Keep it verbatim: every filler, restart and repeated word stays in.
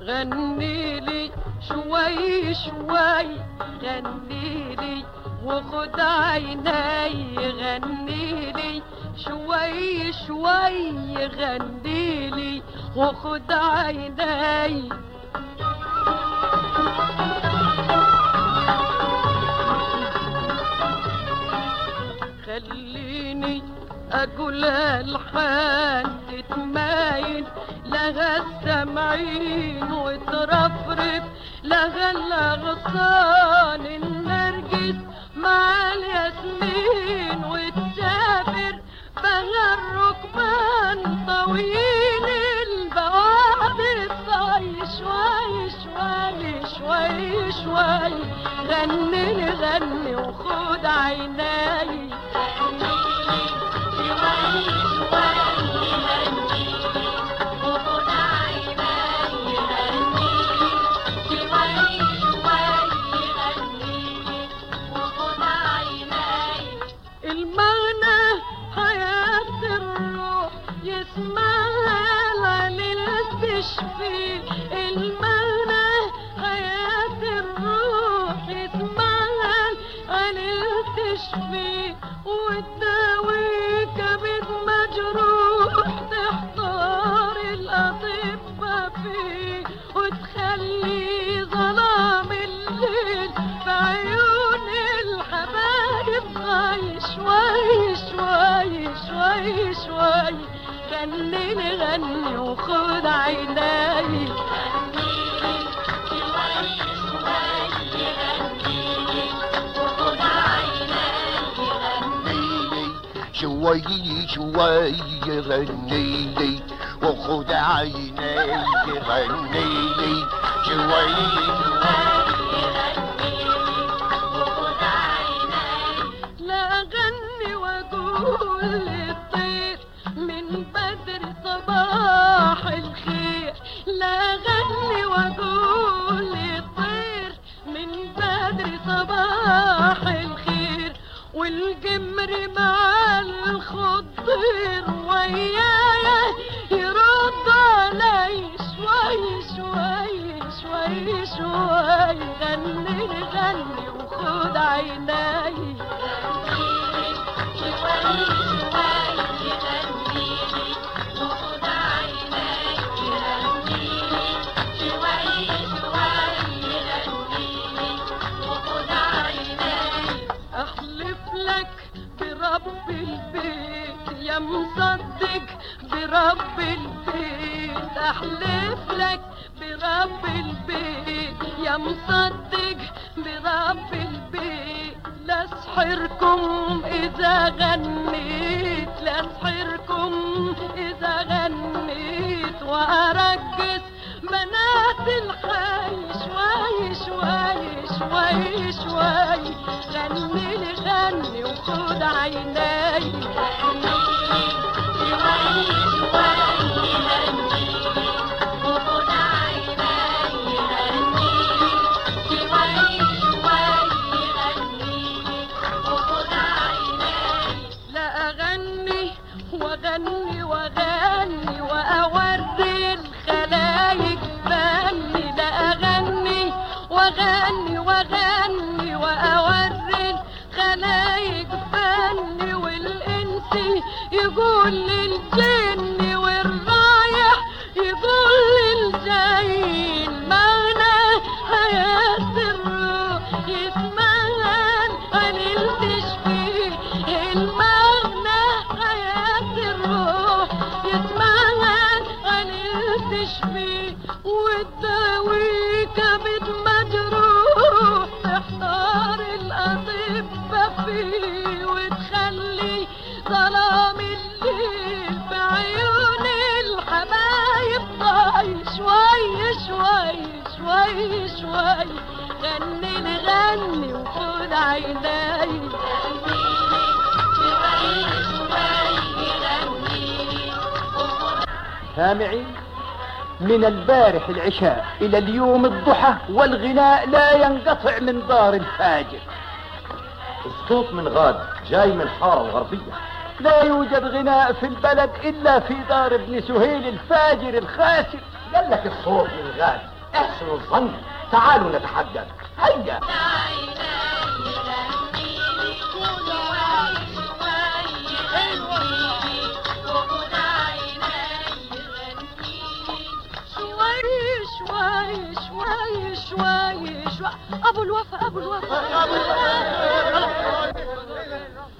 غنيلي شوي شوي غنيلي وخد عيني غنيلي شوي شوي غنيلي وخد عيني خليني اقول الحان تتمايل لها السمعين وترفرف لها الاغصان النرجس مع الياسمين وتسافر بها الركبان طويل البوابة صاي شوي شوي شوي شوي غني لي غني وخد عيني غني لي غني وخد عيني شوي شوي غنيلي وخد عيني غنيلي شوي لا غني واقول للطير من بدر صباح الخير لا غني واقول للطير من بدر صباح الخير والجمر مع الخضر ويايا يرد علي شوي شوي شوي شوي غني غني وخد عيني برب البيت يا مصدق برب البيت احلف لك برب البيت يا مصدق برب البيت لاسحركم اذا غنيت لاسحركم اذا غنيت وارقص بنات الحي شوي شوي شوي شوي غني لي غني وخد عيني لا اغني واغني واغني واوري الخلايق فني لا اغني واغني واغني واوري الخلايق فني والانس يقول للجن والرايح يقول للجاي المعنى حياة الروح يتمهن عن التشفيه المعنى حياة الروح يتمهن عن التشفيه والداوي كبد مجروح تحتار الأطباء فيه وتخلي ظلام الليل بعيون الحبايب ضاي شوي شوي شوي شوي غني لي غني وخد عيني سامعين من البارح العشاء إلى اليوم الضحى والغناء لا ينقطع من دار الفاجر. الصوت من غاد جاي من الحارة الغربية. لا يوجد غناء في البلد إلا في دار ابن سهيل الفاجر الخاسر. قال لك الصوت من غاد احسنوا الظن، تعالوا نتحدث. هيا. شوي شوي شوي شوي ابو الوفا ابو الوفا